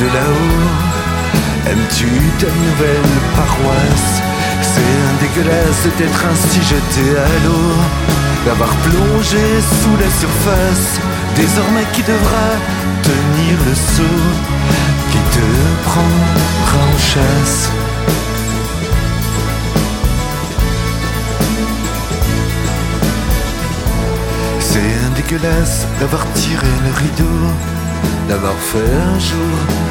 de là-haut. Aimes-tu ta nouvelle paroisse? C'est dégueulasse d'être ainsi jeté à l'eau, d'avoir plongé sous la surface. Désormais qui devra tenir le seau? Qui te prendra en chasse? C'est dégueulasse d'avoir tiré le rideau, d'avoir fait un jour